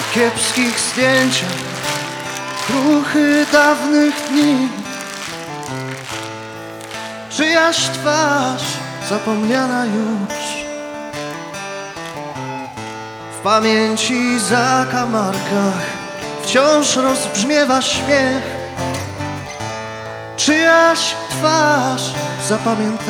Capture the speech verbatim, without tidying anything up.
kiepskich zdjęciach kruchy dawnych dni. Czyjaś twarz zapomniana już, w pamięci zakamarkach wciąż rozbrzmiewa śmiech. Czyjaś twarz zapamiętana